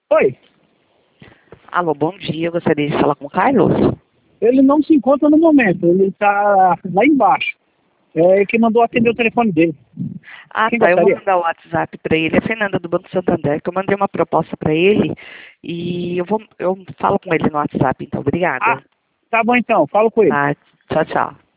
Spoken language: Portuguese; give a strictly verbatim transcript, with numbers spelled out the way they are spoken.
Oi, Alô, bom dia. Eu gostaria de falar com o Carlos. ele não se encontra no momento, ele está lá embaixo. É que mandou atender o telefone dele. Ah, Quem tá. Eu vou gostaria? mandar o WhatsApp para ele. É Fernanda do Banco Santander, que eu mandei uma proposta para ele e eu vou, eu falo com ele no WhatsApp, então. Ah, Obrigada. tá bom então, falo com ele. Tá. Tchau, tchau.